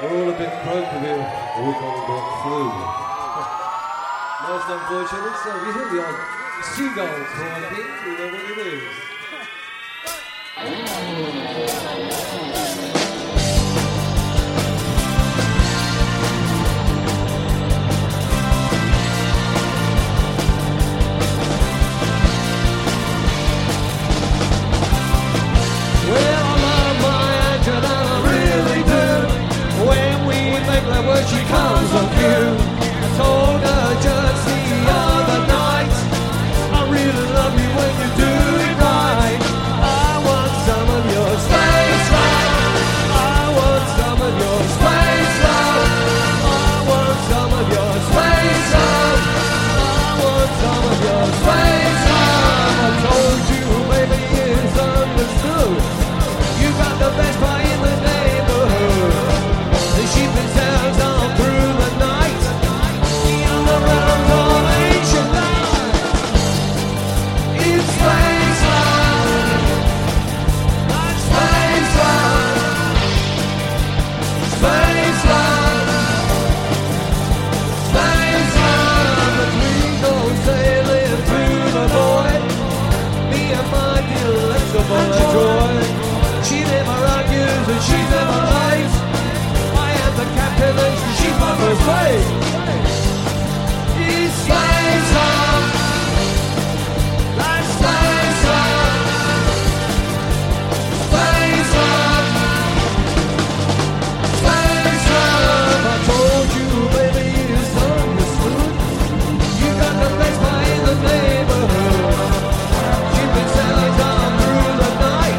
We're all a bit croaky, we've all got a bit flu. Most unfortunately, so we hear the odd seagull calling, we know what it is. Well, I love my Angela, I really do. When we make love, when she comes on cue, I told her just the other night, I really love you when you do it right. I want some of your space love. I want some of your space love. I want some of your space love. I want some of your space love. I told you, maybe it's understood. You got the best pie in the neighborhood. The sheep and sounds on through the night. The underground of ancient life. It's space love. Like space love. Space love. Space love. As we go sailing through the void, me and my delectable droid. She never argues and she's never late. I am the captain and she's my first mate. It's space love. Like space love. Space love. Space love. I told you, baby, it's understood. You got the best pie in the neighborhood. She's been sailing down through the night.